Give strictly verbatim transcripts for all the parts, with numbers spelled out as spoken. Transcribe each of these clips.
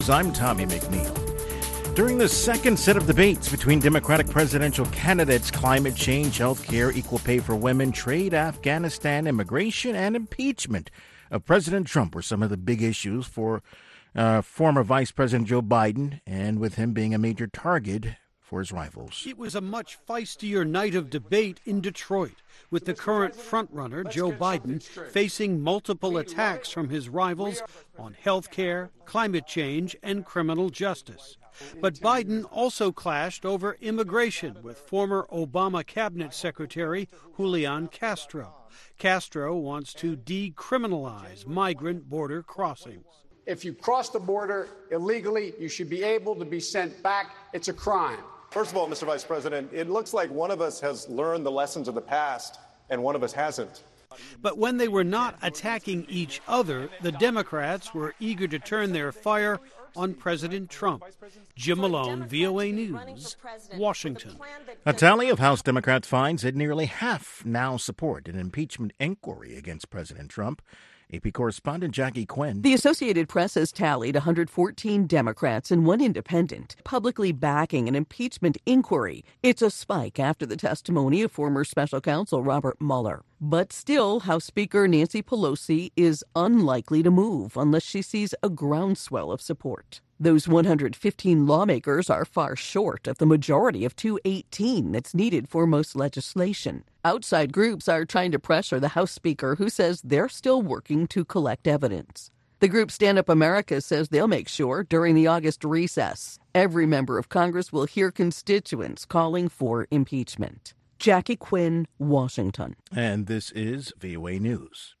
I'm Tommy McNeil. During the second set of debates between Democratic presidential candidates, climate change, health care, equal pay for women, trade, Afghanistan, immigration, and impeachment of President Trump were some of the big issues for uh, former Vice President Joe Biden, and with him being a major target for his rivals. It was a much feistier night of debate in Detroit, with the current frontrunner, Joe Biden, facing multiple attacks from his rivals on health care, climate change, and criminal justice. But Biden also clashed over immigration with former Obama cabinet secretary Julian Castro. Castro wants to decriminalize migrant border crossings. If you cross the border illegally, you should be able to be sent back. It's a crime. First of all, Mister Vice President, it looks like one of us has learned the lessons of the past and one of us hasn't. But when they were not attacking each other, the Democrats were eager to turn their fire on President Trump. Jim Malone, V O A News, Washington. A tally of House Democrats finds that nearly half now support an impeachment inquiry against President Trump. A P correspondent Jackie Quinn. The Associated Press has tallied one hundred fourteen Democrats and one independent publicly backing an impeachment inquiry. It's a spike after the testimony of former special counsel Robert Mueller. But still, House Speaker Nancy Pelosi is unlikely to move unless she sees a groundswell of support. Those one hundred fifteen lawmakers are far short of the majority of two hundred eighteen that's needed for most legislation. Outside groups are trying to pressure the House Speaker, who says they're still working to collect evidence. The group Stand Up America says they'll make sure during the August recess, every member of Congress will hear constituents calling for impeachment. Jackie Quinn, Washington. And this is V O A News.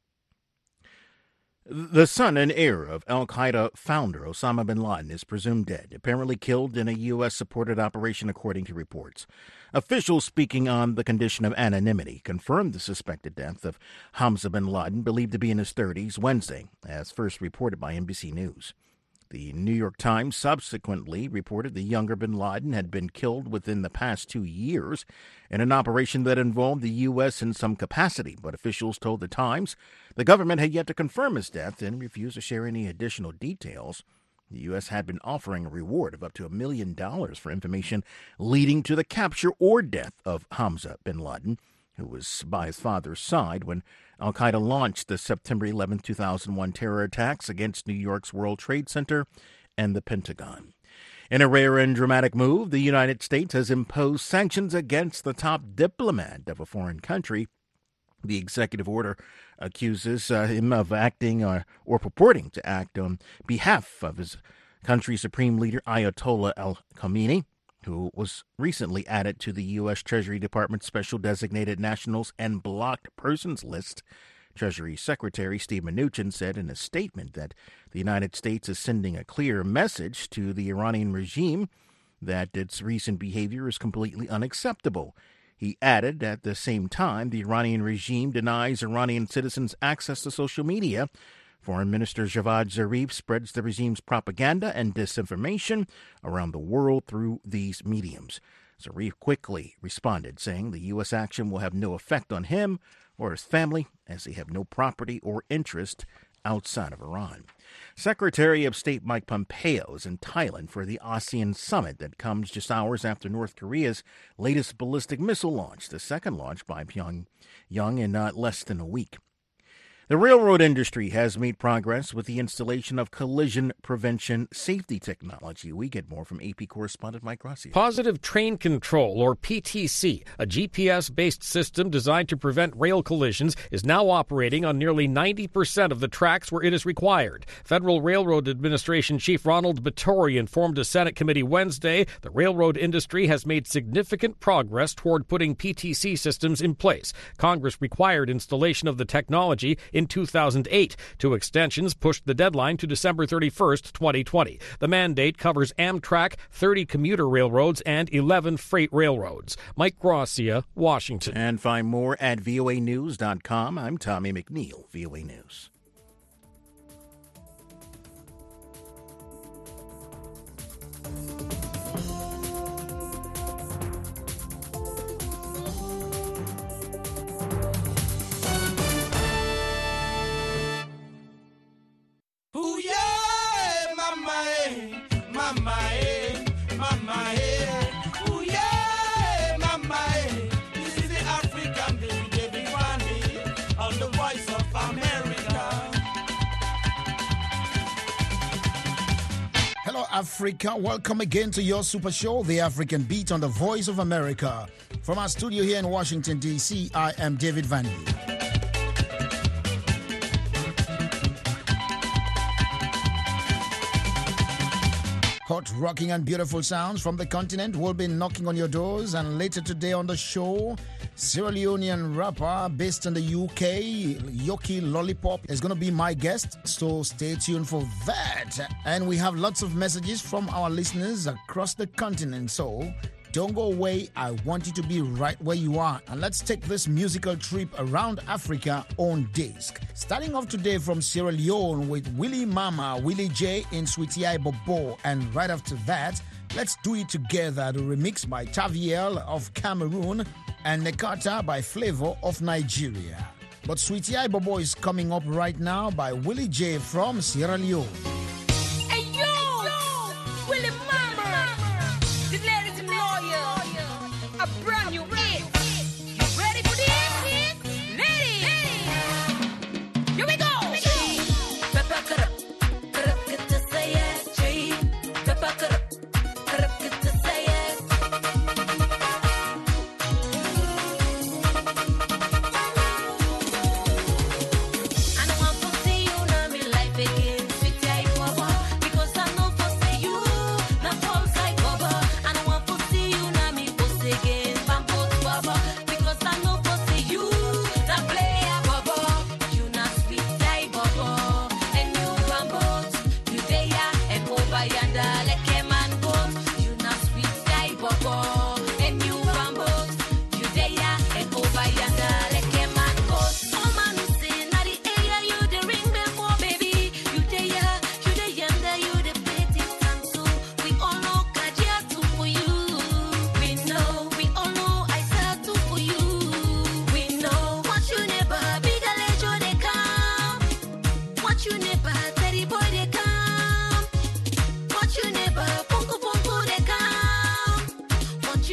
The son and heir of al-Qaeda founder Osama bin Laden is presumed dead, apparently killed in a U S-supported operation, according to reports. Officials speaking on the condition of anonymity confirmed the suspected death of Hamza bin Laden, believed to be in his thirties, Wednesday, as first reported by N B C News. The New York Times subsequently reported the younger bin Laden had been killed within the past two years in an operation that involved the U S in some capacity, but officials told the Times the government had yet to confirm his death and refused to share any additional details. The U S had been offering a reward of up to a million dollars for information leading to the capture or death of Hamza bin Laden, who was by his father's side when al-Qaeda launched the September eleventh, two thousand one terror attacks against New York's World Trade Center and the Pentagon. In a rare and dramatic move, the United States has imposed sanctions against the top diplomat of a foreign country. The executive order accuses uh, him of acting uh, or purporting to act on behalf of his country's supreme leader, Ayatollah Ali Khamenei, who was recently added to the U S. Treasury Department's Special Designated Nationals and Blocked Persons list. Treasury Secretary Steve Mnuchin said in a statement that the United States is sending a clear message to the Iranian regime that its recent behavior is completely unacceptable. He added at the same time the Iranian regime denies Iranian citizens access to social media. Foreign Minister Javad Zarif spreads the regime's propaganda and disinformation around the world through these mediums. Zarif quickly responded, saying the U S action will have no effect on him or his family, as they have no property or interest outside of Iran. Secretary of State Mike Pompeo is in Thailand for the ASEAN summit that comes just hours after North Korea's latest ballistic missile launch, the second launch by Pyongyang in uh, less than a week. The railroad industry has made progress with the installation of collision prevention safety technology. We get more from A P correspondent Mike Rossi. Positive Train Control, or P T C, a G P S-based system designed to prevent rail collisions, is now operating on nearly ninety percent of the tracks where it is required. Federal Railroad Administration Chief Ronald Batory informed a Senate committee Wednesday the railroad industry has made significant progress toward putting P T C systems in place. Congress required installation of the technology in two thousand eight. Two extensions pushed the deadline to December thirty-first, twenty twenty. The mandate covers Amtrak, thirty commuter railroads, and eleven freight railroads. Mike Gracia, Washington. And find more at V O A news dot com. I'm Tommy McNeil, V O A News. Ooh, yeah, my man. Hello, Africa. Welcome again to your super show, The African Beat on the Voice of America. From our studio here in Washington, D C, I am David Van Lee. Hot, rocking and beautiful sounds from the continent will be knocking on your doors. And later today on the show, Sierra Leonean rapper based in the U K, Yoki Lollipop, is going to be my guest. So stay tuned for that. And we have lots of messages from our listeners across the continent. So don't go away. I want you to be right where you are. And let's take this musical trip around Africa on disc. Starting off today from Sierra Leone with Willie Mama, Willie J in Sweetie I Bobo. And right after that, Let's Do It Together, the remix by Taviel of Cameroon and Nekata by Flavor of Nigeria. But Sweetie I Bobo is coming up right now by Willie J from Sierra Leone. Hey yo, hey, yo. Willie Mama, the ladies loyal, a brand new hit. You ready for this? Ladies, here we go. Peppa cut up, cut up, get to say it. Peppa cut up, cut up, get to say it. I don't want to see you now, me life again. Sweet I Bobo, because I know for say you, not false I Bobo. I don't want to see you now, me post again. Bamboo Bobo, because I know for say you, not play a Bobo. You not sweet I Bobo, and you bamboo, you there and over yonder like a man goes. You not sweet I Bobo, and you bamboo, you there and over yonder like a man goes. Oh man, you say na the area you the ring bell for, baby. You there, you the yonder, you the pretty tantu. We all know Kajia too for you. We know, we all know I said too for you. We know what you never big a lejo they come. What you never teddy boy they come. What you never punku punku they come. What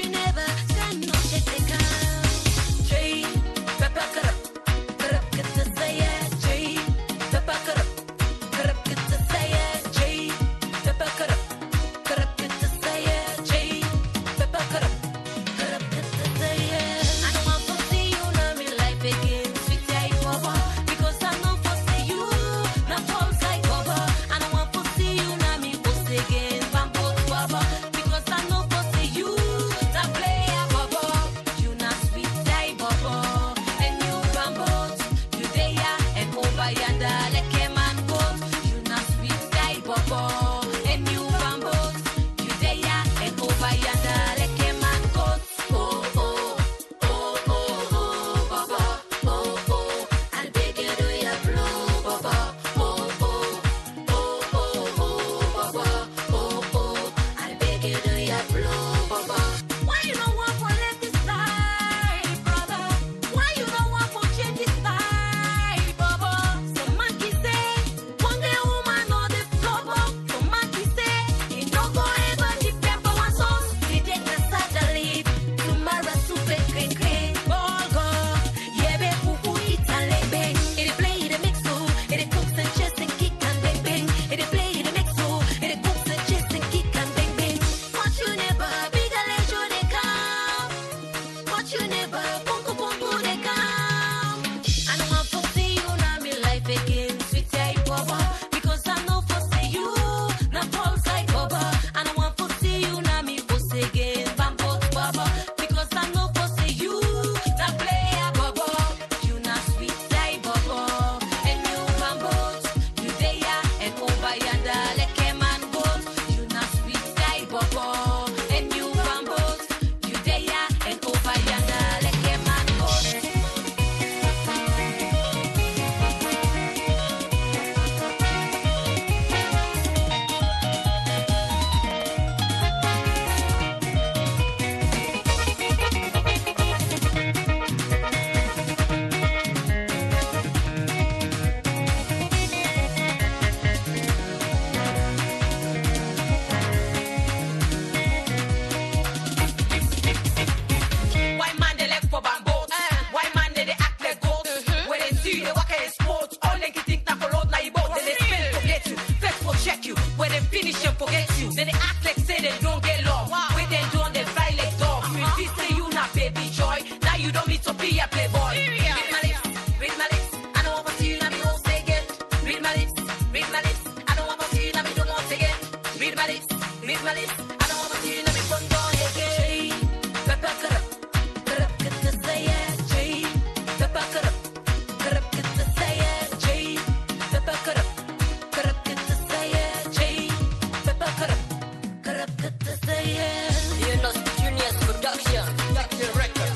politician forget you. Then they act like say they don't get love. Wow. When they don't, they fly like dogs. Uh-huh. If you say you not baby joy, now you don't need to be a playboy. Yeah. Read my lips, read my lips. I don't want to see you, now me won't say again. Read my lips, read my lips. I don't want to see you, now me don't want to again. Read my lips, read my lips. I don't want to see you, now me don't want to again. Pepper cut up, cut up, get to say it. Jay, pepper cut up, cut up, get to say it. Jay, pepper cut up, cut up, get to say it. Jay, pepper cut up, cut up, get to say it. You know, Junior's production, production records.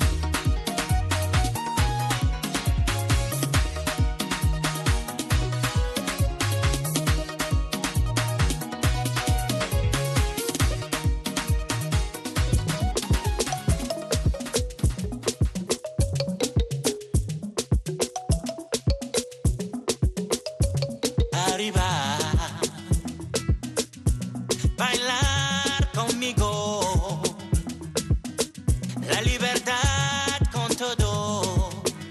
Arriba, bailar conmigo, la libertad con todo,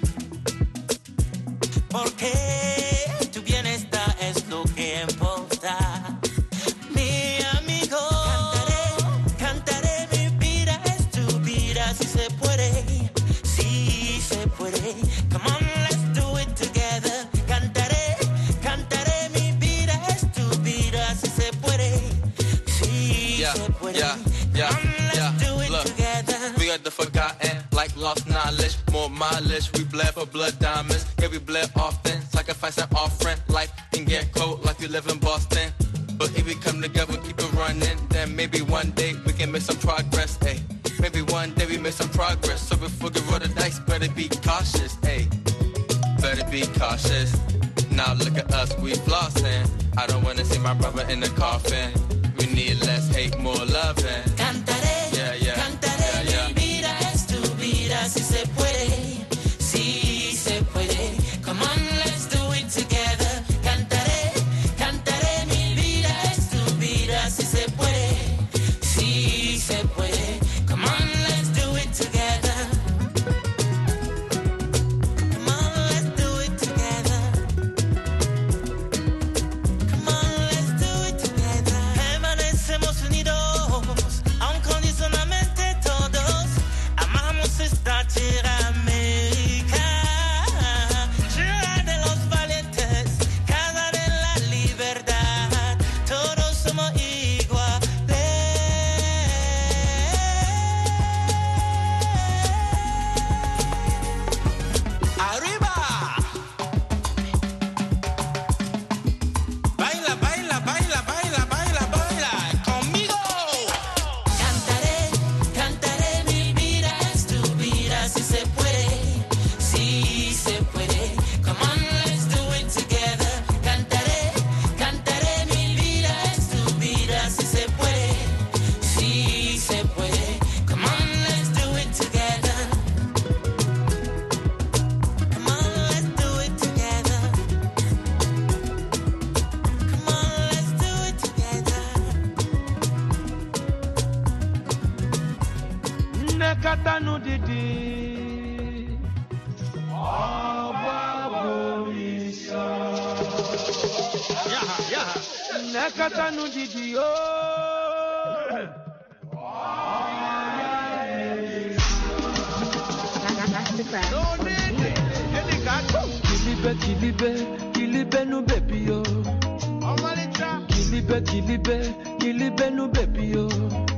porque tu bienestar es lo que importa. Mi amigo, cantaré, cantaré mi vida, es tu vida, si se puede, si se puede. Come on, let's do it together. Cantaré, cantaré mi vida, es tu vida, si se puede, si Yeah, se puede. yeah, yeah, Come on, let's yeah. do it Look, together. we got the forgotten, like lost knowledge, more mileage. We bled for blood diamonds, yeah, we bled often. Sacrifice an offering, life can get cold like we live in Boston. But if we come together, keep it running, then maybe one day we can make some progress, hey. Maybe one day we make some progress. So before we roll the dice, better be cautious, hey. Better be cautious. Now look at us, we flossing. I don't wanna see my brother in the coffin. We need less hate, more loving. Cantaré, Yeah, yeah, cantaré, yeah, yeah. mi vida es tu vida, si se puede, si se puede. Come on, let's do it together. Cantaré, cantaré, mi vida es tu vida, si se puede, si se puede. Come on, let's do it together. Come on, let's do it together. Come on, let's do it together. Permanecemos unidos, incondicionalmente todos. Amamos esta tierra América, tierra de los valientes, casa de la libertad. Todos somos iguales. Arriba. Baila, baila, baila, baila, baila, baila conmigo. Cantaré, cantaré, mi vida es tu vida, si se puede, si se puede. Come on, let's do it together. Cantaré, cantaré, mi vida es tu vida, si se puede, si se puede. Come on, let's do it together. Come on, let's do it together. Come on, let's do it together. Nekatanu didi Ababomisa Yaha, yaha Nekatanu didi oh No need Kilibe, kilibe, kilibe nu baby yo Kilibe, kilibe, kilibe nu baby yo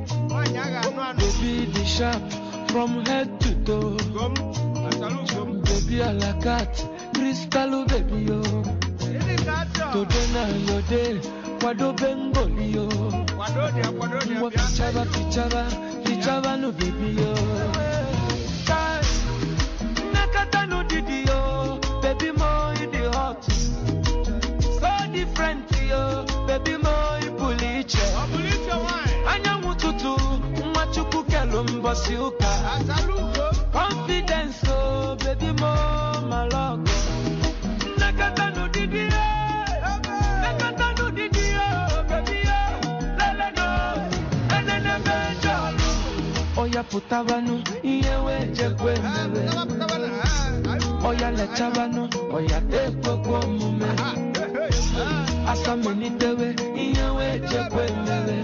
Baby the sharp from head to toe. Baby a la cat, crystal baby yo. Today na your day, kwado bengoli yo. Mwa fichaba, fichaba, fichaba no baby yo. Kai, nakata no didi yo, baby mo in the hot. So different yo, baby mo in puliche. Anya mututu, mwachuku kelumba siuka. Confidence oh, baby mo maloko. Nakata no didi yo, nakata no didi yo, baby yo. Lele no, enene benjalo. Oya putabanu, iyewe jekwe mebe. Oya lechabanu, oya tekwe kwa mume. Asamanitewe, iyewe jekwe mewe.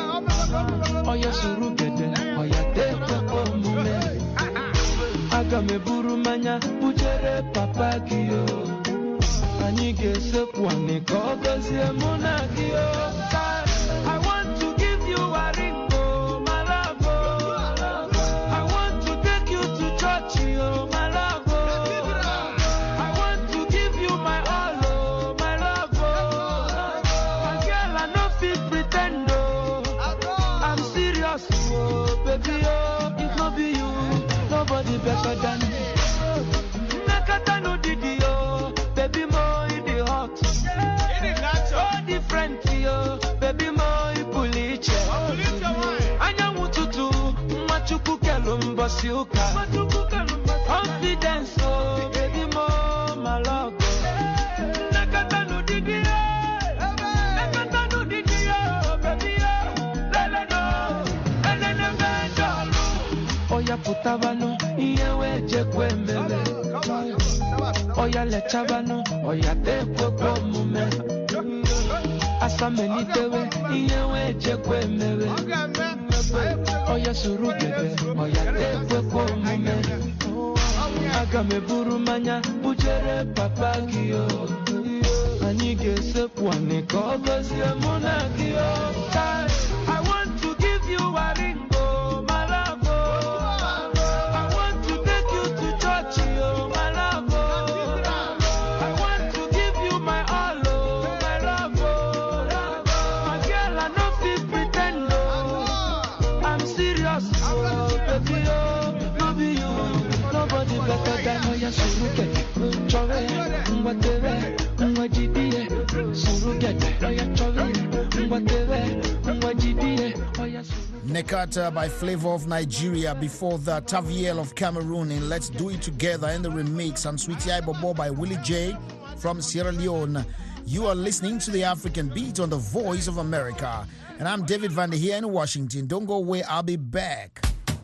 Oya surugede, oya tekwe omume. Agame burumanya, bujere papa kiyo. Anige sepwane kogozie muna kiyo. I want to give you a ring, oh, my love, oh. I want to take you to church, oh, my love, oh. I want to give you my all, oh, my love, oh. My girl, I no fit pretend, oh. I'm serious, oh, baby, oh. If not be you, nobody better than me. Nakata no didi, oh, baby, mo in the hot. So different, yo, baby, mo in puliche. Anya mututu, machuku kelumba siuka. Confidence, oh, baby, mo, my love. Nakata no didi, oh. Nakata no didi, oh, baby, oh. Lele no, lele no vendo. Oya putabano, iyewe jekwe mbele. Oya lechabano, oya tekwe kwa mume. Asamenitewe, iyewe jekwe mewe. Oya surugede, oya tekwe kwa mume. Agame burumanya, bujere papa kiyo. Anige sepwane kogozie muna kiyo. I want to give you a ring, oh, my love, oh. I want to take you to church, oh, my love, oh. I want to give you my all, oh, my love, oh. My girl, I no fit pretend, oh. I'm serious, oh, baby, oh. No be you, nobody better than Oya surugede, chove, ngwatewe, ngwajidie, surugede, Oya chove, ngwatewe, ngwajidie, Oya surugede. Nekata by Flavor of Nigeria. Before that, Taviel of Cameroon in Let's Do It Together in the remix, and Sweetie Bobo by Willie J from Sierra Leone. You are listening to the African Beat on the Voice of America. And I'm David Van der here in Washington. Don't go away, I'll be back.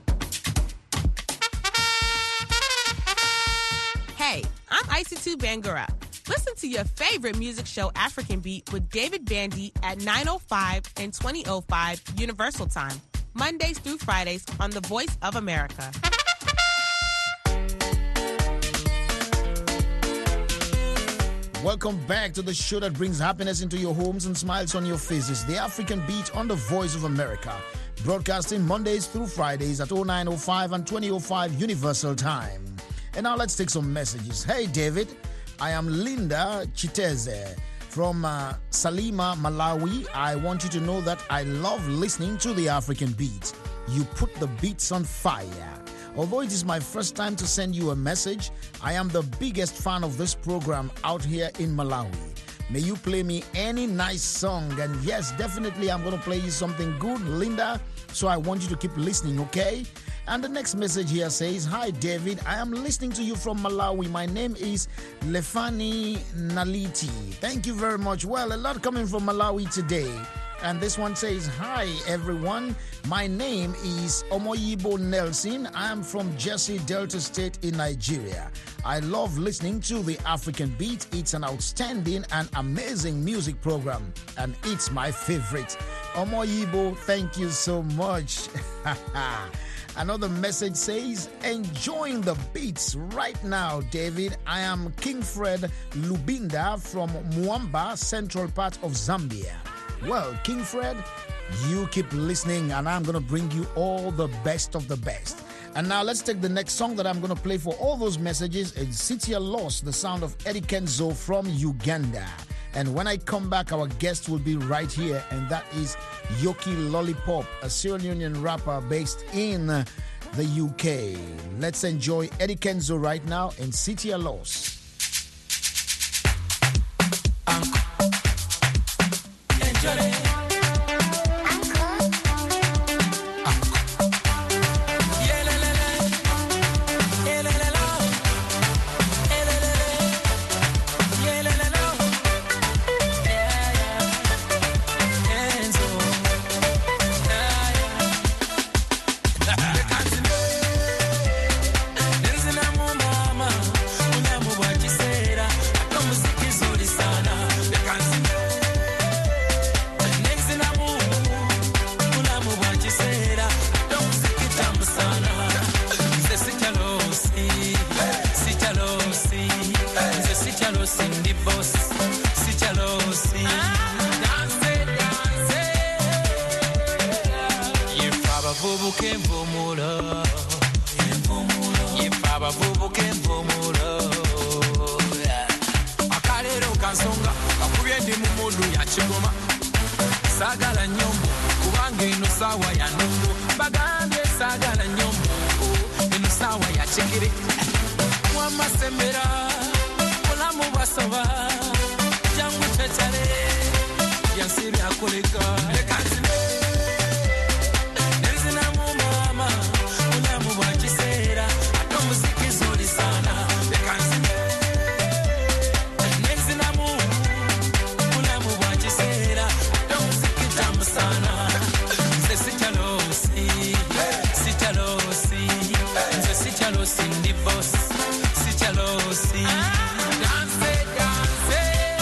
Hey, I'm Isatu Bangura. Listen to your favorite music show, African Beat, with David Bandy at nine oh five and twenty oh five Universal Time, Mondays through Fridays on The Voice of America. Welcome back to the show that brings happiness into your homes and smiles on your faces. The African Beat on the Voice of America. Broadcasting Mondays through Fridays at oh nine oh five and twenty oh five Universal Time. And now let's take some messages. Hey, David. I am Linda Chiteze from uh, Salima, Malawi. I want you to know that I love listening to the African Beat. You put the beats on fire. Although it is my first time to send you a message, I am the biggest fan of this program out here in Malawi. May you play me any nice song. And yes, definitely I'm going to play you something good, Linda. So I want you to keep listening, okay? And the next message here says, Hi, David. I am listening to you from Malawi. My name is Lefani Naliti. Thank you very much. Well, a lot coming from Malawi today. And this one says, Hi, everyone. My name is Omoyibo Nelson. I am from Jesse, Delta State in Nigeria. I love listening to the African Beat. It's an outstanding and amazing music program, and it's my favorite. Omoyibo, thank you so much. Another message says, enjoying the beats right now, David. I am King Fred Lubinda from Mwamba, central part of Zambia. Well, King Fred, you keep listening, and I'm going to bring you all the best of the best. And now let's take the next song that I'm going to play for all those messages. It's Sitia Lost, the sound of Eddie Kenzo from Uganda. And when I come back, our guest will be right here, and that is Yoki Lollipop, a Sierra Leonean rapper based in the U K. Let's enjoy Eddie Kenzo right now and Sitia Lost. Enjoy it. Mama, abavubuka envumulo yefe abavubuka envumulo akaleero kansonga kakubye ndi mu mundu yakigoma saagala nyombo kubanga eno saawa ya nongo bagambye saagala nyombo eno saawa ya kigere mwamasembera mulamu basoba jangu kyetale byansi byakoleka leka nzime nenzinamu mama mulamu bwa kiseera ate omuziki zuli sana leka nzime nenzinamu mulamu bwa kiseera ate omuziki tamu sana nze sikyalosi sikyalosi nze sikyalosi ndi boss sikyalosi danse danse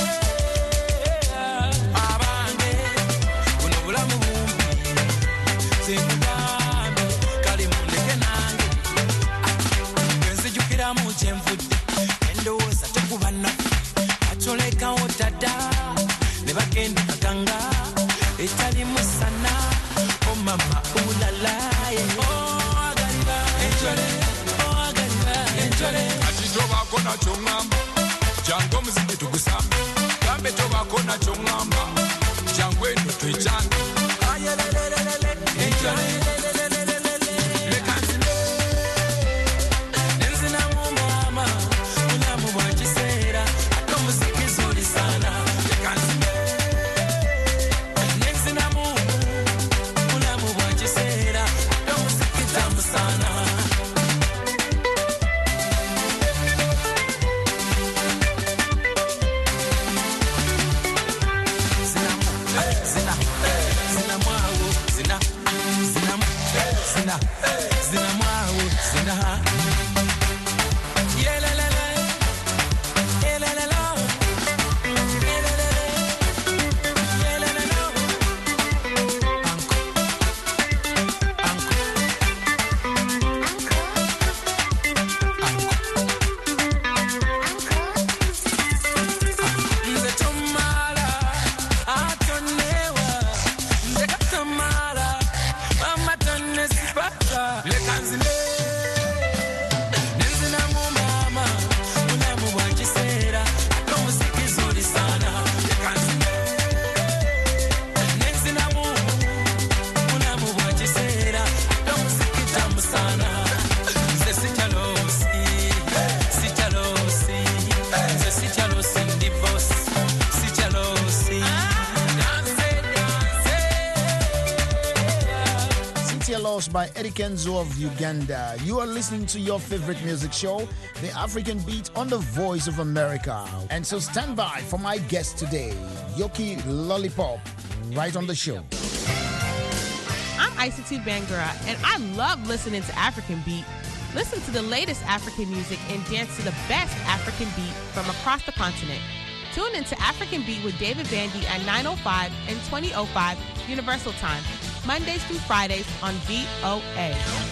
abange buno bulamu bumbi senkugambe kali mundeke nange gwenzijukiramu kyenvudde endowooza tekuba naffe atolekawo dada ne bagenda kaganga etali musana omama ulalaye oagaliba enjole oagaliba enjole ati tobaako nakyo ŋŋamba jangu omuziki tugusambe gambe tobaako nakyo ŋŋamba jangu eno twekyange ayelelelelele enjole leka nzine nenzinamu mama mulamu bwa kiseera ate omuziki zuli sana leka nzine nenzinamu mulamu bwa kiseera ate omuziki tamu sana zina zina mwawo zina zina zina zina mwawo zina yelelele yelelele yelelele yelelele anko anko anko nze tomala atonewa nze katamala mama tonne sipata leka nzine nenzinamu mama mulamu bwa kiseera ate omuziki zuli sana leka nzine nenzinamu mulamu bwa kiseera ate omuziki tamu sana nze sikyalosi sikyalosi nze sikyalosi ndi boss sikyalosi danse danse Cynthia Lost by Eddie Kenzo of Uganda. You are listening to your favorite music show, The African Beat on the Voice of America. And so stand by for my guest today, Yoki Lollipop, right on the show. I'm Isatu Bangura, and I love listening to African Beat. Listen to the latest African music and dance to the best African beat from across the continent. Tune into African Beat with David Bandy at nine oh five and twenty oh five Universal Time, Mondays through Fridays on V O A.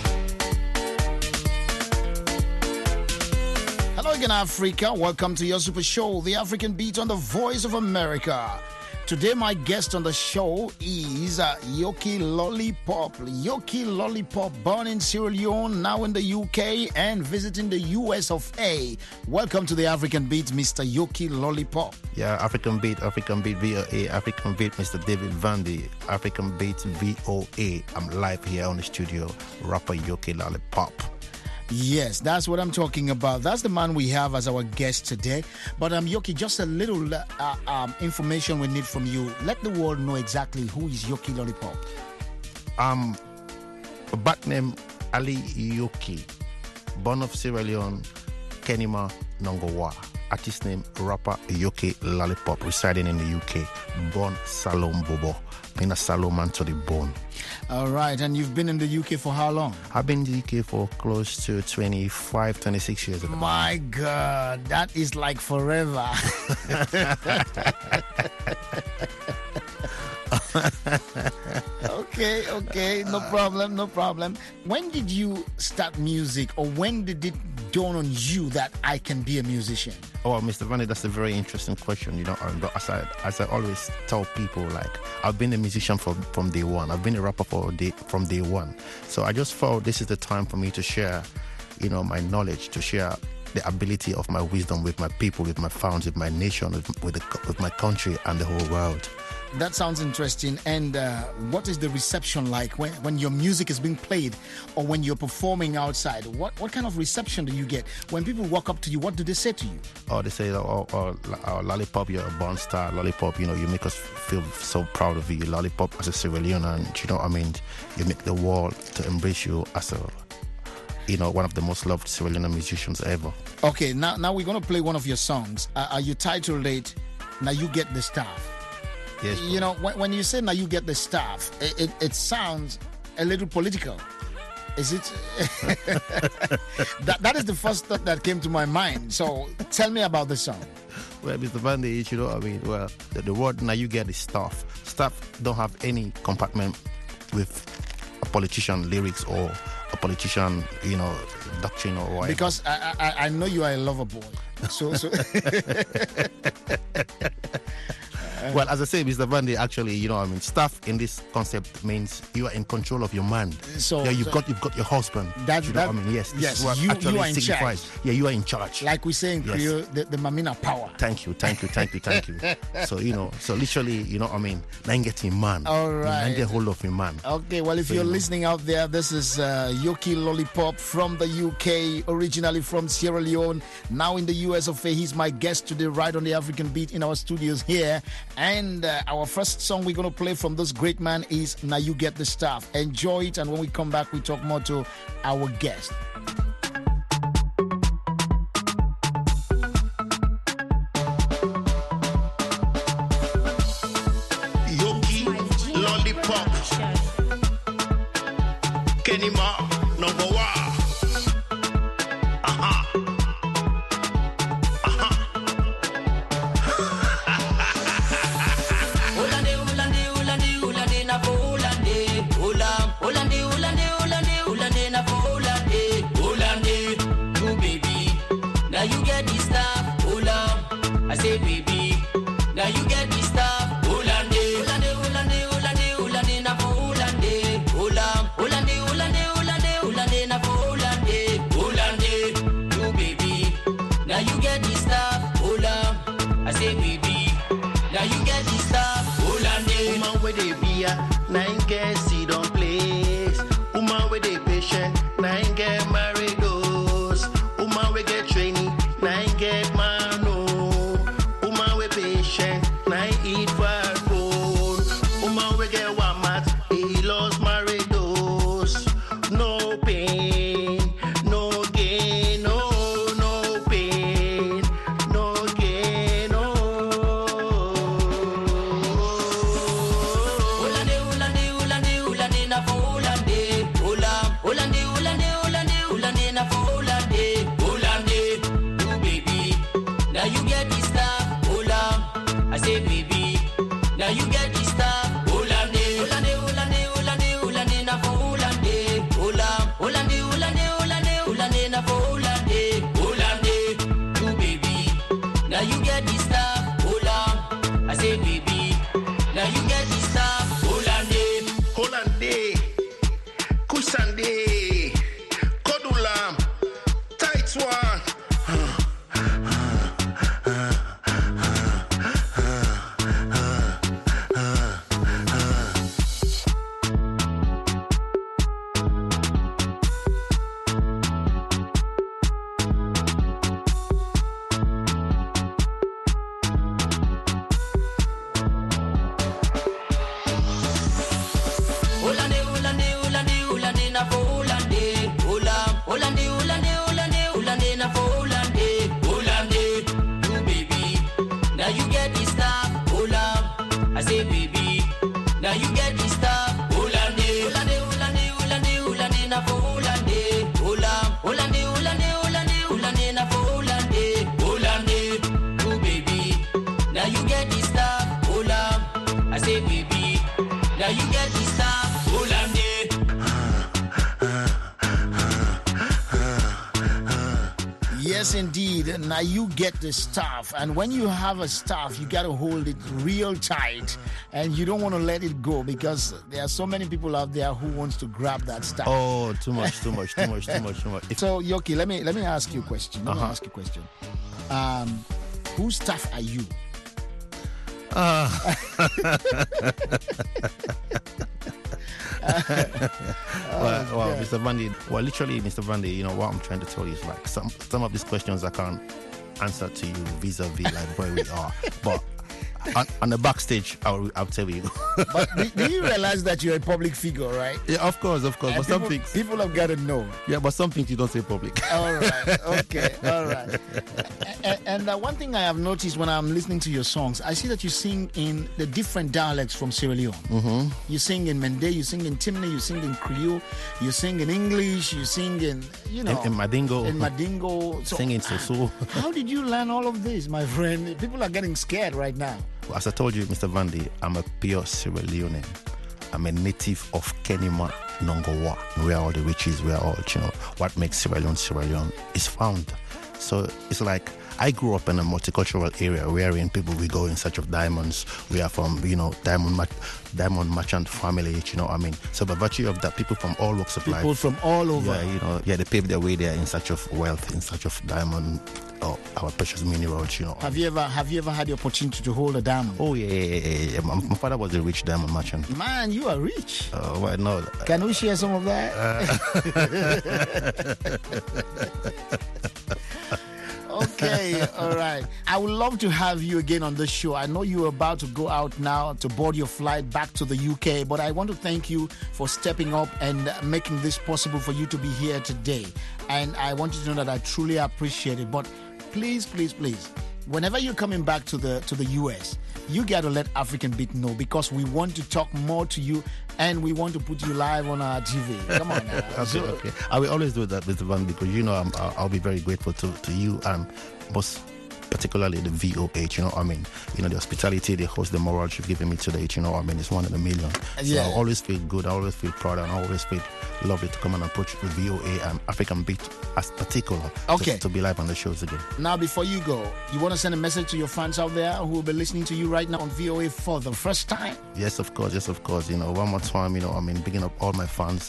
Hello again, Africa. Welcome to your super show, The African Beat on the Voice of America. Today, my guest on the show is uh, Yoki Lollipop. Yoki Lollipop, born in Sierra Leone, now in the U K and visiting the U S of A. Welcome to The African Beat, Mister Yoki Lollipop. Yeah, African Beat, African Beat V O A, African Beat Mister David Vandy, African Beat V O A. I'm live here on the studio, rapper Yoki Lollipop. Yes, that's what I'm talking about. That's the man we have as our guest today. But um, Yoki, just a little uh, um, information we need from you. Let the world know exactly who is Yoki Lollipop. Um, back name Ali Yoki, born of Sierra Leone, Kenima Nongowa. Artist name rapper Yoki Lollipop, residing in the U K, born Salom Bobo. Been a Salom man to the bone. All right, and you've been in the U K for how long? I've been in the U K for close to twenty-five, twenty-six years. My God, that is like forever. Okay, okay, no problem, no problem. When did you start music, or when did it dawned on you that I can be a musician? Oh, Mister Vanny, that's a very interesting question. You know, um, but as I as I always tell people, like I've been a musician from from day one. I've been a rapper for day, from day one. So I just felt this is the time for me to share, you know, my knowledge, to share the ability of my wisdom with my people, with my fans, with my nation, with with, the, with my country and the whole world. That sounds interesting. And uh, what is the reception like when, when your music is being played or when you're performing outside? What what kind of reception do you get? When people walk up to you, what do they say to you? Oh, they say, oh, oh, oh Lollipop, you're a born star. Lollipop, you know, you make us feel so proud of you. Lollipop as a Sierra Leonean, you know what I mean? You make the world to embrace you as a, you know, one of the most loved Sierra Leonean musicians ever. Okay, now, now we're going to play one of your songs. Uh, are you titled it, Now You Get the Staff? Yes, you know, when, when you say now you get the staff, it, it, it sounds a little political. Is it? that That is the first thought that came to my mind. So tell me about the song. Well, Mister Vandy, you know what I mean? Well, the, the word now you get is staff. Staff don't have any compartment with a politician lyrics or a politician, you know, doctrine or whatever. Because I, I, I know you are a lover boy. So, so. Well, as I say, Mister Vandy, actually, you know, I mean, staff in this concept means you are in control of your man. So yeah, you've so got you've got your husband. That, you that, know what I mean? Yes, this yes, is what you, actually you are in signifies. charge. Yeah, you are in charge. Like we say in Yes. Creole, the, the Mamina power. Thank you, thank you, thank you, thank you. So, you know, so literally, you know what I mean? Now get him man. All right. Now get hold of him man. Okay, well, if So, you're you know. listening out there, this is uh, Yoki Lollipop from the U K, originally from Sierra Leone, now in the U S of A. He's my guest today, right on the African Beat in our studios here. And uh, our first song we're going to play from this great man is Now You Get the Staff. Enjoy it, and when we come back, we talk more to our guest. Yoki Lollipop Kenima number one. Aha. Aha. Ulande, ulande, ulande, ulande na fo ulande. Ulam, ulande, ulande, ulande, ulande na fo ulande. Ulande, you baby, now you get the stuff. Ulam, I say baby, now you get the stuff. Ulande, ulande, ulande, ulande, ulande na fo ulande. Ulam, ulande, ulande, ulande, ulande na fo ulande. Ulande, you baby, now you get the stuff. Ulam, I say baby, now you get the stuff. Ulande. Woman with a beer, nine get seat on place. Woman with a patient, nine get married those. Woman with get training, nine get man no. Woman with patient, nine eat fat food. Woman with get one mat, he lost married those. No pain, no gain, no, no pain, no gain, no. Ulande, ulande, ulande, ulande na fo ulande. Ulam, ulande, ulande, ulande, ulande na fo ulande. Ulande, you baby, now you get the stuff. Ulam, I say baby, now you get the stuff. Ulande, ulande, ulande, ulande, ulande na fo ulande. Ulam, ulande, ulande, ulande, ulande na fo ulande. Ulande, you baby, now you get the stuff. Ulam, I say baby, now you get the stuff. Ulande. Hollande, Kusande, Kodulam, Tight One. Ulande, ulande, ulande, ulande na fo ulande. Ulam, ulande, ulande, ulande, ulande na fo ulande. Ulande, you baby, now you get the stuff. Ulam, I say baby, now you get the stuff. Ulande, ulande, ulande, ulande, ulande na fo ulande. Ulam, ulande, ulande, ulande, ulande na fo ulande. Ulande, you baby, now you get the stuff. Ulam, I say baby, now you get the stuff. Ulande. Yes, indeed. Now you get the staff, and when you have a staff, you got to hold it real tight, and you don't want to let it go because there are so many people out there who wants to grab that staff. Oh, too much, too much, too much, too much, too much. If- So, Yoki, let me let me ask you a question. Let Uh-huh. me ask you a question. Um, whose staff are you? Uh. well, well God. Mister Vandy, well, literally, Mister Vandy, you know, what I'm trying to tell you is like some some of these questions I can't answer to you vis-a-vis like where we are. But on, on the backstage, I'll, I'll tell you. But do, do you realize that you're a public figure, right? Yeah, of course, of course. And but some people, things, people have got to know. yeah, but some things you don't say public. All right. Okay. All right. And, and uh, one thing I have noticed when I'm listening to your songs, I see that you sing in the different dialects from Sierra Leone. Mm-hmm. You sing in Mende, you sing in Timne, you sing in Creole, you sing in English, you sing in, you know, In, in Madingo. in Madingo. So, Singing so-so. how did you learn all of this, my friend? People are getting scared right now. Well, as I told you, Mister Vandy, I'm a pure Sierra Leonean. I'm a native of Kenema, Nongowa, where all the riches, where all, you know, what makes Sierra Leone Sierra Leone is found. So it's like I grew up in a multicultural area wherein people we go in search of diamonds. We are from, you know, diamond ma- diamond merchant family, you know what I mean? So by virtue of that, people from all walks of life. People from all over. Yeah, you know, yeah, they pave their way there in search of wealth, in search of diamond, or our precious minerals, you know. Have you ever have you ever had the opportunity to hold a diamond? Oh, yeah, yeah, yeah, yeah. My, my father was a rich diamond merchant. Man, you are rich. Uh, well, no. Can we share some of that? Okay, all right. I would love to have you again on the show. I know you're about to go out now to board your flight back to the U K, but I want to thank you for stepping up and making this possible for you to be here today. And I want you to know that I truly appreciate it. But please, please, please, whenever you're coming back to the to the U S, you got to let African Beat know because we want to talk more to you and we want to put you live on our T V. Come on now. Okay, okay. I will always do that, Mister Van, because you know I'm, I'll I'll be very grateful to, to you and most particularly the V O H, you know what I mean? You know, the hospitality, the host, the morals you've given me today, you know what I mean? It's one in a million. So Yeah. I always feel good, I always feel proud, and I always feel lovely to come and approach the V O A and African Beat as particular Okay. to, to be live on the shows again. Now, before you go, you want to send a message to your fans out there who will be listening to you right now on V O A for the first time? Yes, of course, yes, of course. You know, one more time, you know, I mean, bigging up all my fans,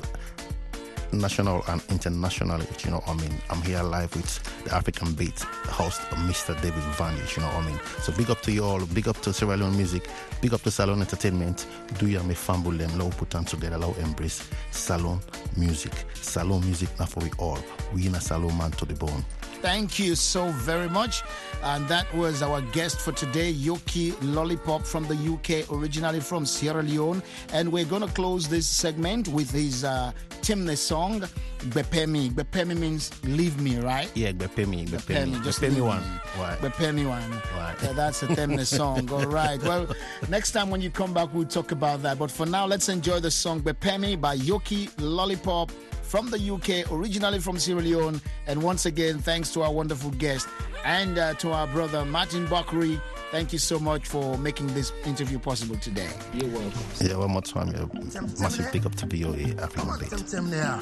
national and internationally, you know, I mean, I'm here live with the African Beat host, Mister David Vandy, you know what I mean? So big up to you all, big up to Sierra Leone Music, big up to Salon Entertainment. Do you me fambul them, low put on together, low embrace Salon Music. Salon Music, not for we all. We in a Salon man to the bone. Thank you so very much. And that was our guest for today, Yoki Lollipop from the U K, originally from Sierra Leone. And we're going to close this segment with his uh, Timne song, Bepemi. Bepemi means leave me, right? Yeah, Bepemi, Bepemi. Bepemi, just Bepemi leave one. me. Why? Bepemi one. Why? Yeah, that's a Timne song. All right. Well, next time when you come back, we'll talk about that. But for now, let's enjoy the song Bepemi by Yoki Lollipop from the U K, originally from Sierra Leone. And once again, thanks to our wonderful guest and uh, to our brother Martin Bakri. Thank you so much for making this interview possible today. You're welcome. Yeah, one more time. Yeah. Massive big up to V O A African Beat. Tem there.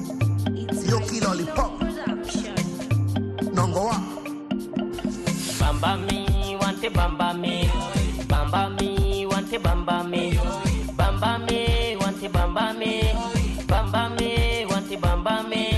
Yoki Lollipop. Nongoa. Bamba me, want to bamba me. Bamba me, want to bamba me. Bamba me, want to bamba me. Bamba me, want to bamba me.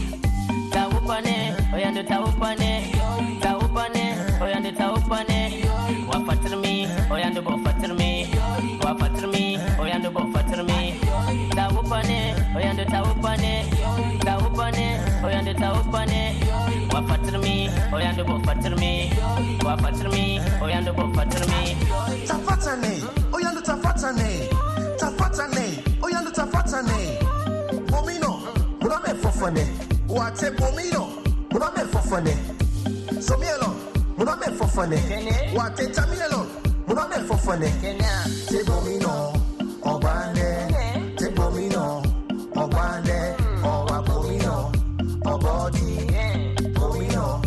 Taupane, oyande taupane. Taupane, oyande taupane. Wafatir me, oyande bofatir me. Wafatir me, oyande bofatir me. Taupane, oyande taupane. Taupane, oyande taupane. Wafatir me, oyande bofatir me. Wafatir me, oyande bofatir me. Tafatane, oyande tafatane. Tafatane, oyande tafatane. Bomino, mudame fofane. Wate bomino, mudame fofane. Somielo, mudame fofane. Wate tamielo, mudame fofane. Te bomino, obande. Te bomino, obande. Owa bomino, obodi. Bomino,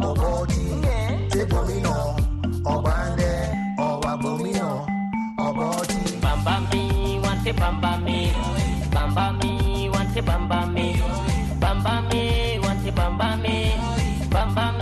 obodi. Te bomino, obande. Owa bomino, obodi. Bamba me, want to bamba me. Bamba me, want to bamba me. Bamba me, want to bamba me. Bamba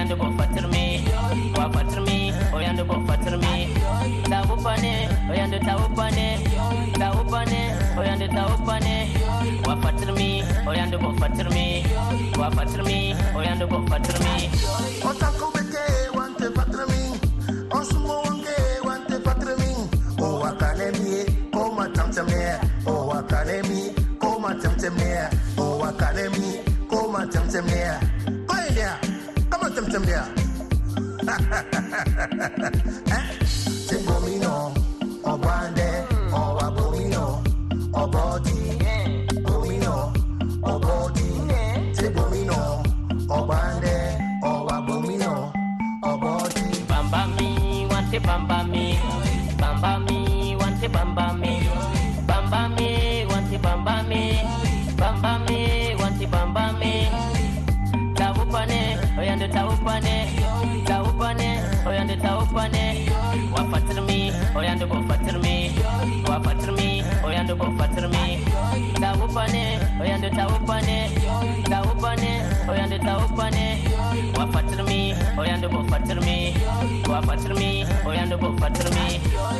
oyando go fatter me, wa fatter me, oyando go fatter me. Tawupane, oyando tawupane, tawupane, oyando tawupane. Wa fatter me, oyando go fatter me, wa fatter me, oyando go fatter me. Otako beke wante fatter me, onsumo wange wante fatter me. Oh academy, oh my tamtamere, oh academy, oh my tamtamere, oh academy, oh my tamtamere. Go in there, come on tamtamere. Take bomino, oh bande, oh abomino, oh body, bomino, oh body. Take bomino, oh bande, oh abomino, oh body. Bamba me, want it bamba me, bamba me, want it bamba me, bamba me, want it bamba me, bamba me, want it bamba me. Tawupane, oyando tawupane, tawupane, oyando tawupane. Wa fatter me, oyando go fatter me, wa fatter me, oyando go fatter me. Tawupane, oyando tawupane, tawupane, oyando tawupane. Wa fatter me, oyando go fatter me, wa fatter me, oyando go fatter me.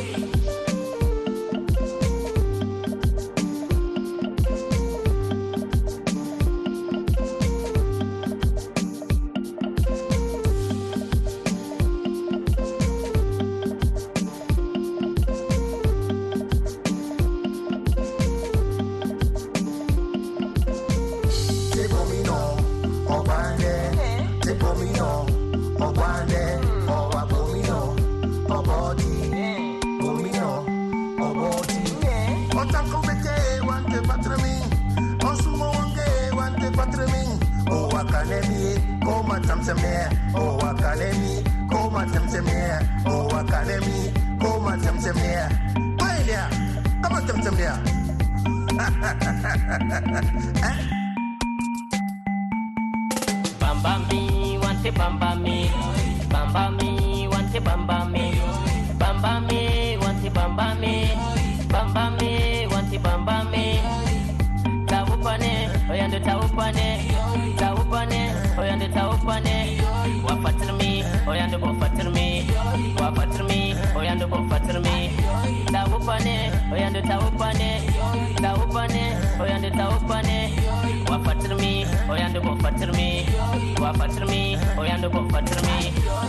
Oh academy, come on tamtamere. Oh academy, come on tamtamere. Go in there, come on tamtamere. Bamba me, want it bamba me, bamba me, want it bamba me, bamba me, want it bamba me, bamba me, want it bamba me. Tawupane, oyando tawupane, tawupane, oyando tawupane. Wa fatter me, oyando go fatter me, wa fatter me, oyando go fatter me. Tawupane, oyando tawupane, tawupane, oyando tawupane. Wa fatter me, oyando go fatter me, wa fatter me, oyando go fatter me.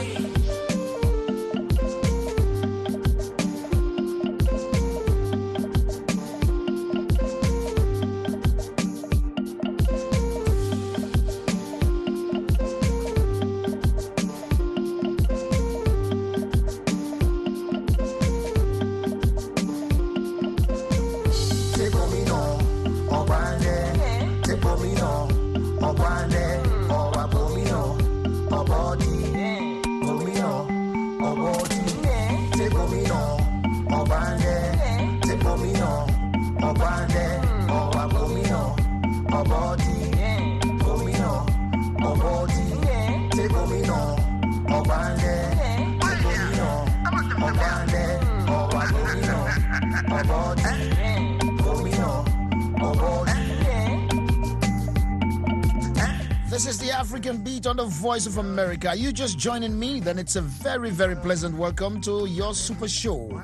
This is the African Beat on the Voice of America. Are you just joining me? Then it's a very, very pleasant welcome to your super show.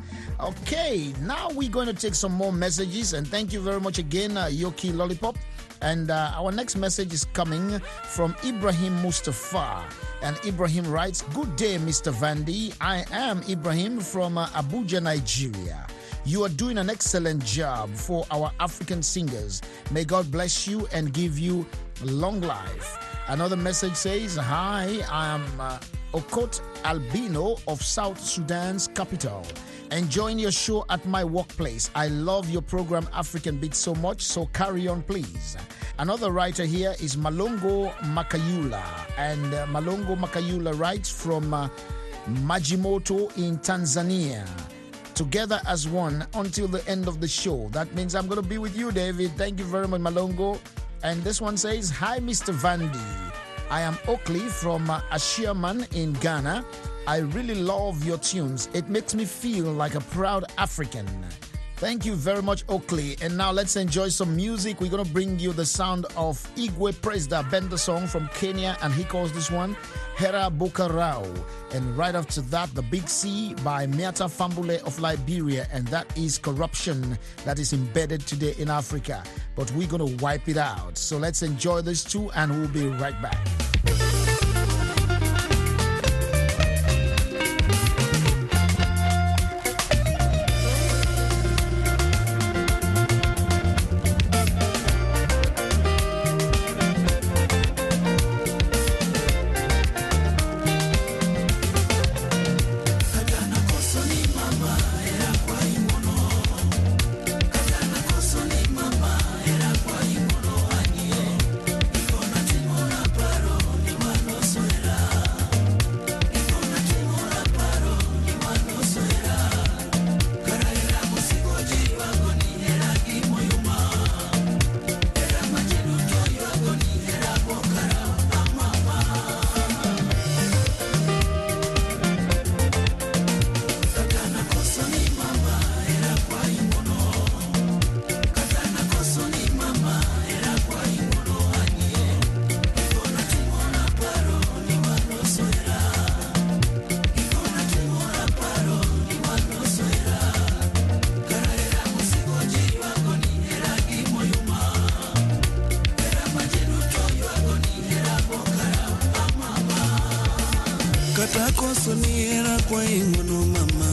Okay, now we're going to take some more messages, and thank you very much again, uh, Yoki Lollipop. And uh, our next message is coming from Ibrahim Mustafa. And Ibrahim writes, "Good day, Mister Vandy. I am Ibrahim from uh, Abuja, Nigeria. You are doing an excellent job for our African singers. May God bless you and give you long life." Another message says, "Hi, I am uh, Okot Albino of South Sudan's capital. Enjoying your show at my workplace. I love your program African Beat so much, so carry on, please." Another writer here is Malongo Makayula. And uh, Malongo Makayula writes from uh, Majimoto in Tanzania. "Together as one until the end of the show." That means I'm going to be with you, David. Thank you very much, Malongo. And this one says, "Hi, Mister Vandy. I am Oakley from uh, Ashiaman in Ghana. I really love your tunes. It makes me feel like a proud African. Thank you very much, Oakley. And now let's enjoy some music. We're going to bring you the sound of Igwe Presda, bend the song from Kenya, and he calls this one Hera Bokarao. And right after that, The Big C by Miata Fambule of Liberia, and that is corruption that is embedded today in Africa. But we're going to wipe it out. So let's enjoy this too, and we'll be right back. Katakoso ni era kwa ingono mama,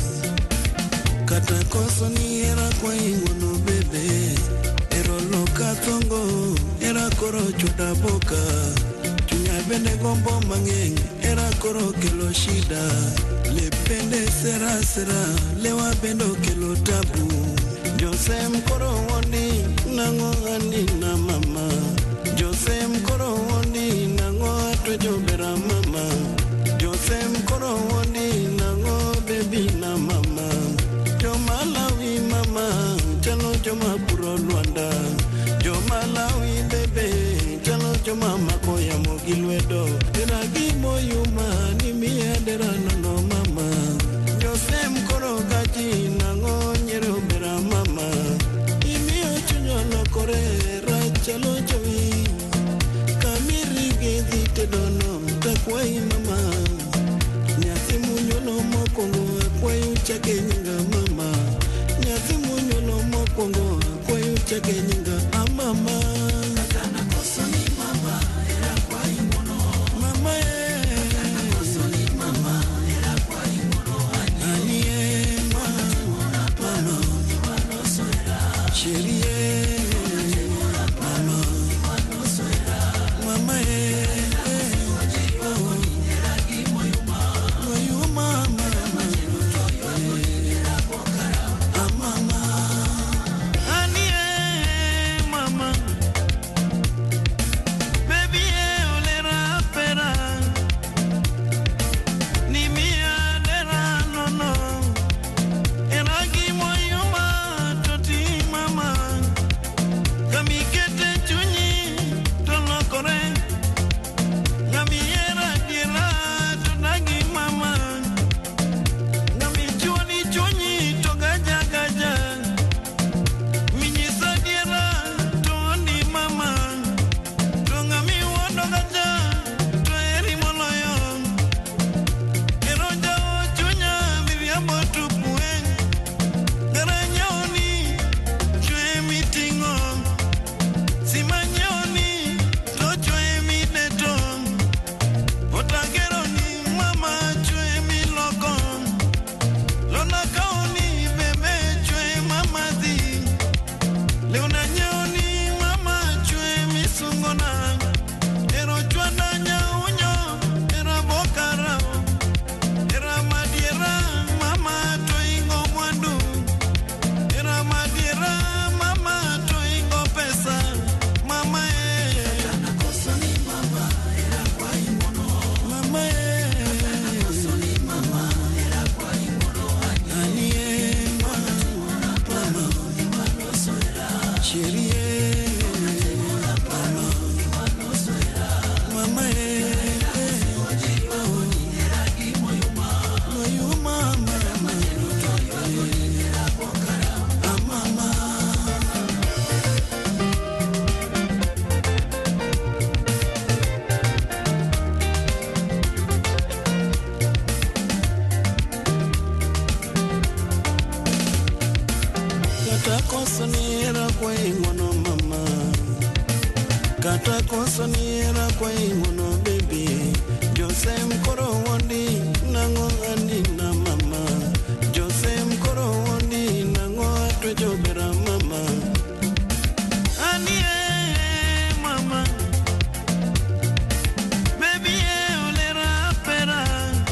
katakoso ni era kwa ingono bebe, ero lo katongo era koro choda boka, chunya bende gombo mangeng era koro kelo shida, le pende sera sera lewa bendo kelo tabu, Josem koro woni nango ani na mama, Josem koro woni nango atwejo bera mama. Josem koro woni nango baby na mama, jo Malawi mama, chano joma puro Luanda, jo Malawi bebe, chano joma makoya mogilwedo, dera gimo yuma ni miya dera nono mama, Josem koro gaji nango nyero bera mama, imiyo chunyo lokore rachalo jowi, kamiri gezi tedono takwai mama. Nyati munyolo mokongo kwayo chake nyinga mama, nyati munyolo mokongo kwayo chake nyinga amama. Katana koso ni mama era kwa imono mama eh, katana koso ni mama era kwa imono ani eh mama mama ni wano soera sherie mama ni wano soera mama eh. kata koso ni era kwa ingono baby Jose mkoro wondi nango andi na mama Jose mkoro wondi nango atwe jobera mama Anie mama Baby e olera pera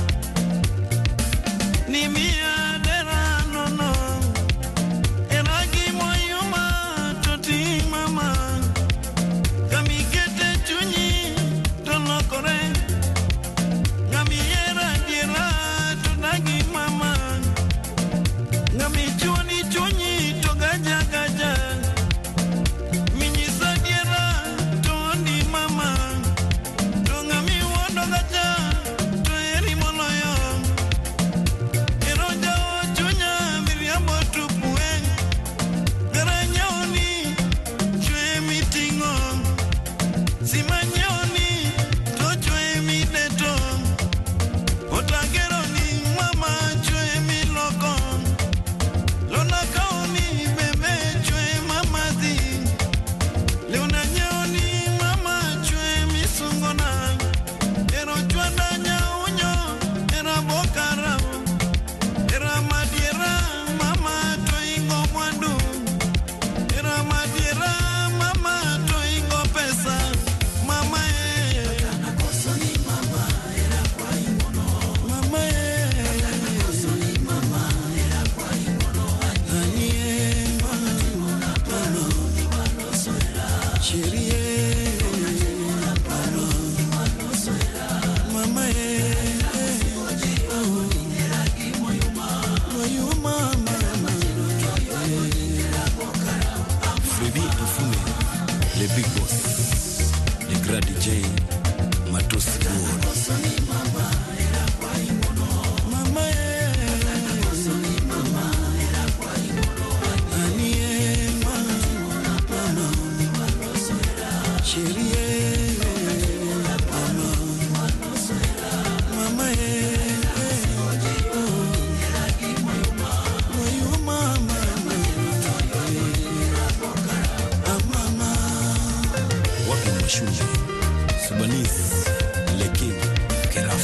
Ni mia dera no no Eragi moyuma toti mama Kami kete chunyi tono kore Ngami era diera tunagi mama Ngami chuni chunyi toga jaga jaga Minyisa diera tondi mama Tongami wondo gaja toeri moloyo Eroja o chunya miriambo tupue Garanyoni chwe mitingo Simanyoni to chwe mineto Otagero ni mama chwe miloko Lona kaoni bebe chwe mamazi Leona nyoni mama chwe misungona Ero chwanda nyaunyo era bokara Era madiera mama toingo mwandu Era madiera mama toingo pesa Mama e Katana koso ni mama era kwa imono Mama e Katana koso ni mama era kwa imono Anie mama Timona pano Timano soera Cherie Timona pano Timano soera Mama e Eragi moyuma Moyuma mama Freddy Ifume, le big boss, le grand D J, Matos World. Mama e Mama era kwa imono Anie mama Mama Cherie Mama Mama e Eragi moyuma Moyuma mama Mama Wapi Mashunji, Subanis, le king, Keraf.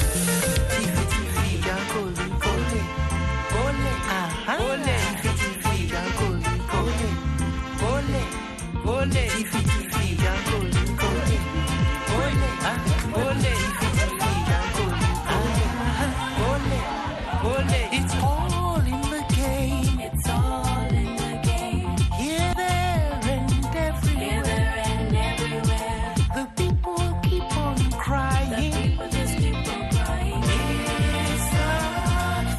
It's all in the game. It's all in the game. Here, there, and everywhere. Here, there, and everywhere. The people keep on crying. The people just keep on crying. It's not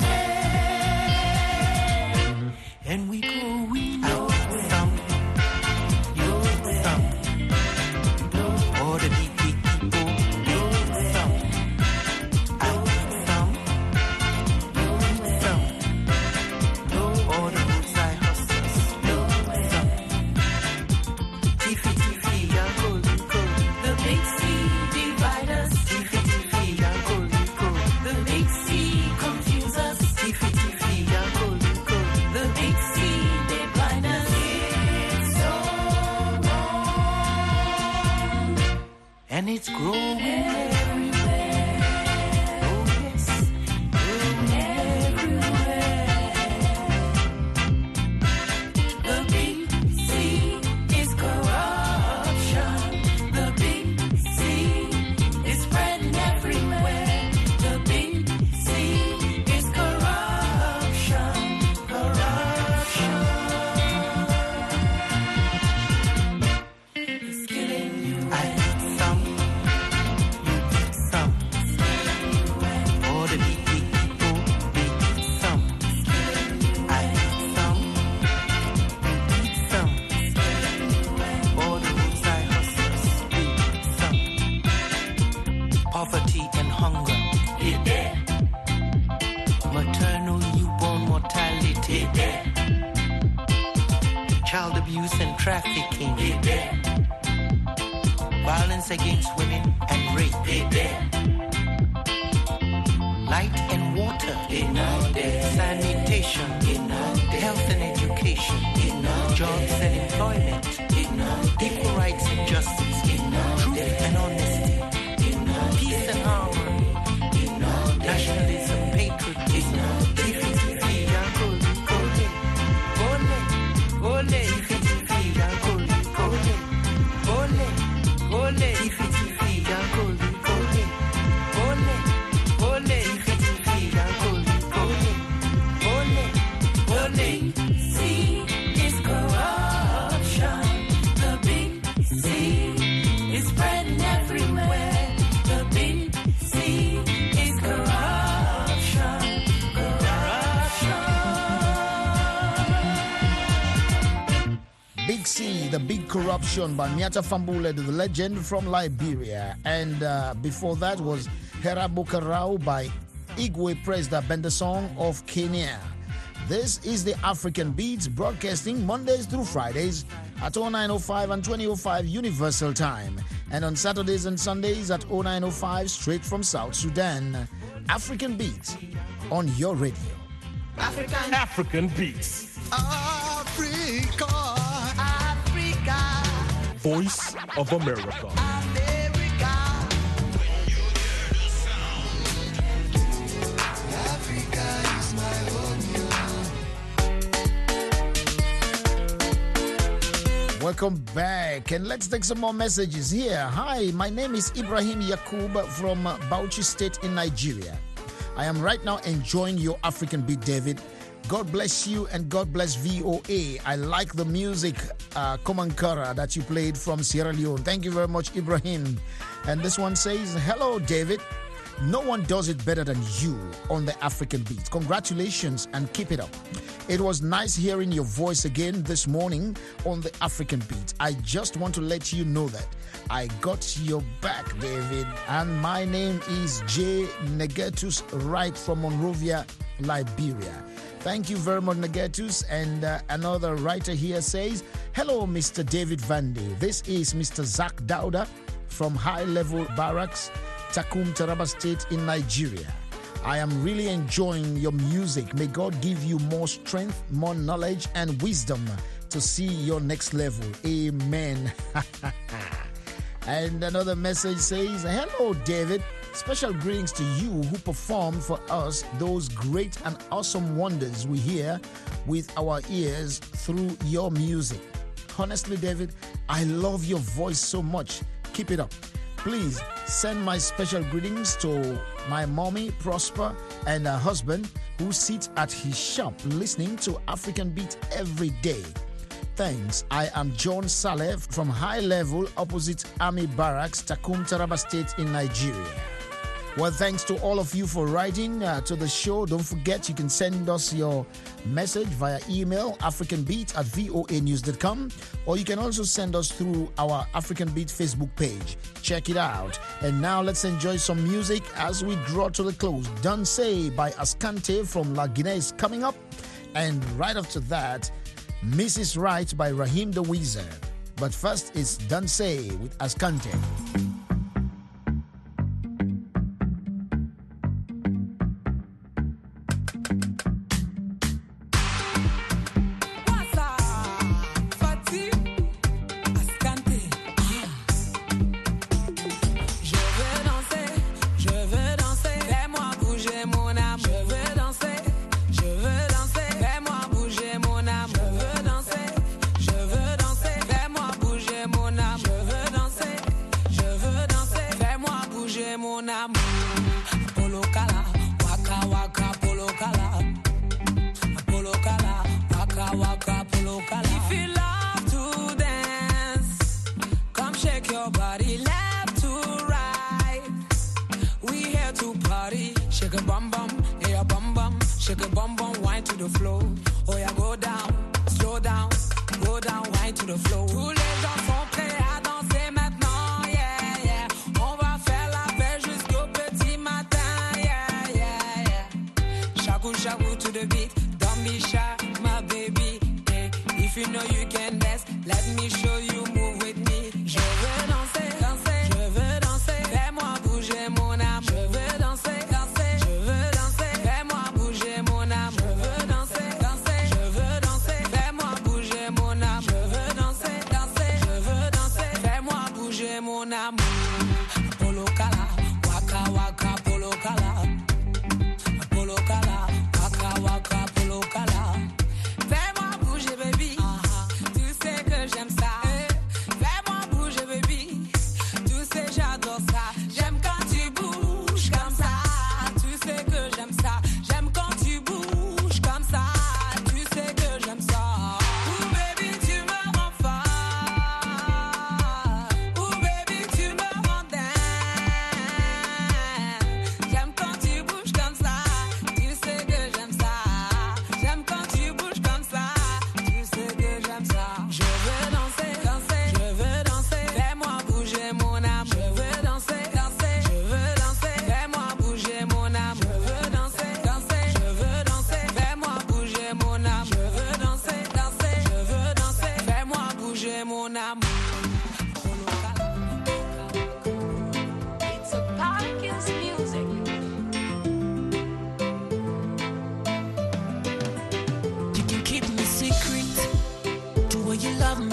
fair. And we go, we know some. You some. All the big, big people. You some. I some. All the roadside hustlers, some. Tiffy, tiffy, Yanko, Linko. The big C divide us. Tiffy, tiffy, Yanko, Linko. The big C confuse us. Tiffy, tiffy, Yanko, Linko. The big C, they blind us. It's so wrong. And it's growing everywhere. Oh yes, growing everywhere. The big C is corruption. The big C is spreading everywhere. The big C is corruption. Corruption. It's killing you. I eat some. You eat some. All the big, big people, they eat some. I eat some. You eat some. All the roadside hustlers, they eat some. Poverty and hunger, they there. Maternal newborn mortality, they there. Child abuse and trafficking, they there. Violence against women and rape, they there. Light and water, they not there. Sanitation, they not there. Health and education, they not there. Jobs and employment, they not there. Equal rights and justice, they not The Big Corruption by Miata Fambule, the legend from Liberia. And uh, before that was Hera Bukarau by Igwe Presda Bendesong of Kenya. This is the African Beats, broadcasting Mondays through Fridays at oh nine oh five and twenty oh five Universal Time, and on Saturdays and Sundays at oh nine oh five straight from South Sudan. African Beats on your radio. African, African Beats. Africa, Africa, Voice of America. America. Africa is my home. Welcome back, and let's take some more messages here. Hi, my name is Ibrahim Yakub from Bauchi State in Nigeria. I am right now enjoying your African Beat, David. God bless you and God bless V O A. I like the music, uh, Komankara, that you played from Sierra Leone. Thank you very much, Ibrahim. And this one says, hello, David. No one does it better than you on the African Beat. Congratulations and keep it up. It was nice hearing your voice again this morning on the African Beat. I just want to let you know that I got your back, David. And my name is J. Negetus, right from Monrovia, Liberia. Thank you very much, Negetus. And uh, another writer here says, hello, Mister David Vandy. This is Mister Zach Dauda from High Level Barracks, Takum, Taraba State in Nigeria. I am really enjoying your music. May God give you more strength, more knowledge, and wisdom to see your next level. Amen. And another message says, hello, David. Special greetings to you who perform for us those great and awesome wonders we hear with our ears through your music. Honestly, David, I love your voice so much. Keep it up. Please send my special greetings to my mommy, Prosper, and her husband, who sits at his shop listening to African Beat every day. Thanks. I am John Saleh from High Level, opposite Army Barracks, Takum, Taraba State in Nigeria. Well, thanks to all of you for writing uh, to the show. Don't forget, you can send us your message via email, africanbeat at voa news dot com, or you can also send us through our African Beat Facebook page. Check it out. And now let's enjoy some music as we draw to the close. Danse by Ascante from La Guinea is coming up. And right after that, Missus Right by Raheem the Wizard. But first, it's Danse with Ascante. Fais-moi bouger, baby. Tu sais que j'aime ça.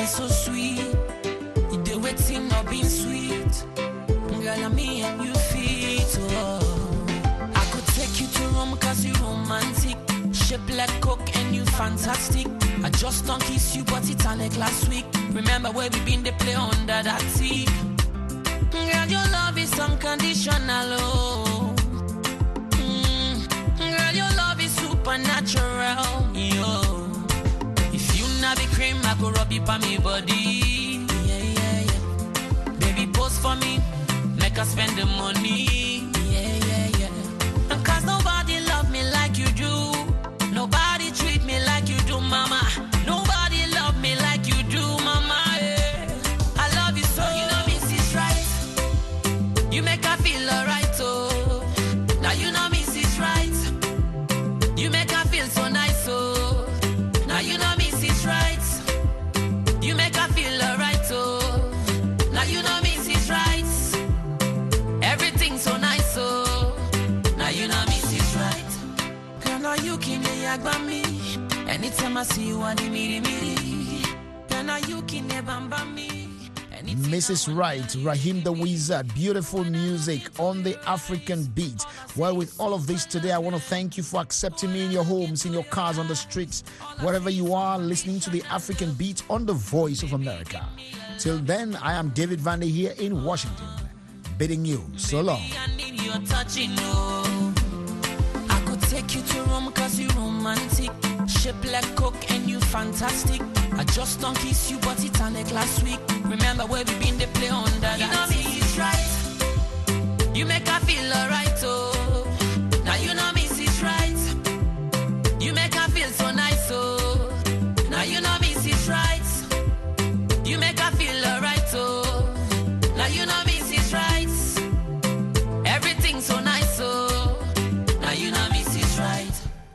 me so sweet. You do waiting or being sweet. Girl, I'm me and you fit. Oh. I could take you to Rome cause you romantic. Shape like coke and you fantastic. I just don't kiss you but it's like last week. Remember where we been, they play under that sea. Girl, your love is unconditional, oh. Mm. Girl, your love is supernatural, yo. If you not be cream, I go rub it on me body. Yeah, yeah, yeah. Baby, pose for me, make us spend the money. Yeah, yeah, yeah. Cause nobody love me like you do. Nobody treat me like you do, mama. Nobody love me like you do, mama. Yeah. I love you so, you know me, sis, right? You make her feel alright, oh. Now you know me, sis, right? You make her feel so nice, oh. Now you know me, sis, right? You make her feel alright, oh. Now you know me, sis, right? Everything so nice, oh. Now you know me, sis, right? Girl, now you keep me yagba me. Anytime I see you, I need me, me. Girl, now you keep me bamba me. Missus Wright, Raheem the Wizard, beautiful music on the African beat. Well, with all of this today, I want to thank you for accepting me in your homes, in your cars, on the streets, wherever you are, listening to the African beat on the Voice of America. Till then, I am David Vandy here in Washington, bidding you so long. I need your touching, oh. I could take you to Rome cause you romantic. Shape like coke and you fantastic. I just don't kiss you but it's like last week. Remember where we been, they play under that. You know me, it's right. You make her feel alright, oh. Now you know me, it's right. You make her feel so nice, oh. Now you know me, it's right. You make her feel alright, oh. Now you know me, it's right. Everything so nice, oh. Now you know me, it's right.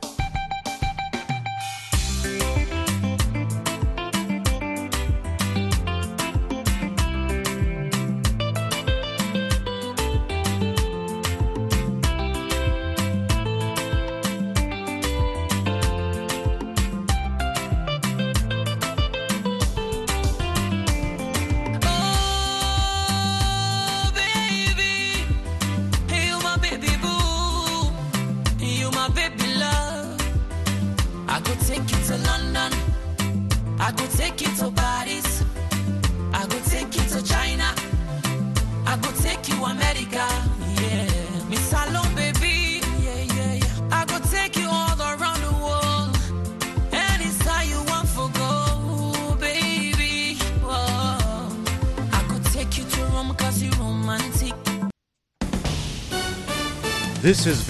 I go take you to Paris. I go take you to China. I go take you America. Yeah, Miss Salon, baby. Yeah, yeah, yeah. I go take you all around the world. Any side you want for go, baby. Whoa. I go take you to Rome cause you romantic. This is